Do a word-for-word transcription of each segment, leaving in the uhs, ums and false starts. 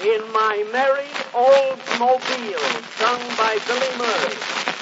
in my merry Oldsmobile, sung by Billy Murray.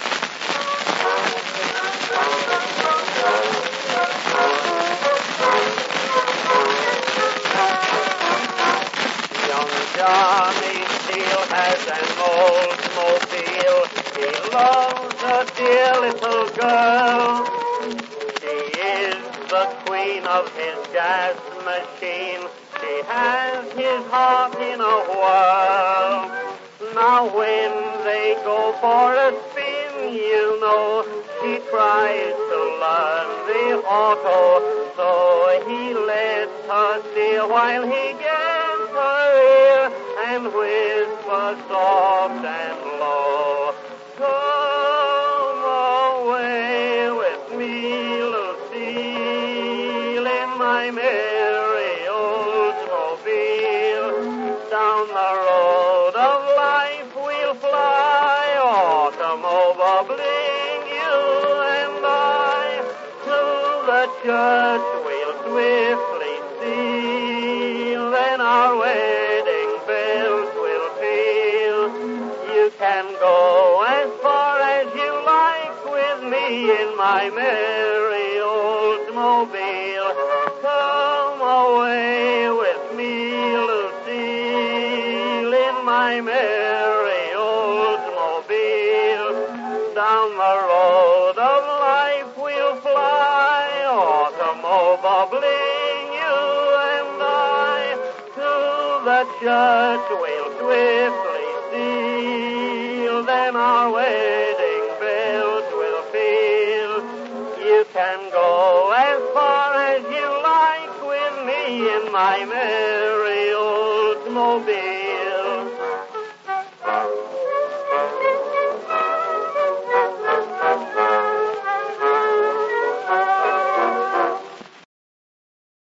Young Johnny Steele has an Oldsmobile. He loves a dear little girl. She is the queen of his gas machine. She has his heart in a whirl. Now when they go for a spin, you know, she tries to learn the auto. So he lets her steer while he gets her ear and whispers soft and low. Come away with me, Lucille, in my merry Oldsmobile. Down the road of life we'll fly, automobile bling, you and I. To the church we'll swiftly steal, then our wedding bells will peal. You can go as far as you like with me in my merry Oldsmobile. Come away with me, Lucille, in my merry Oldsmobile. Down the road of life we'll fly, automobile bling, you and I. To the church we'll swiftly steal, then our wedding bells will peal. You can go as far as you like with me in my merry Oldsmobile.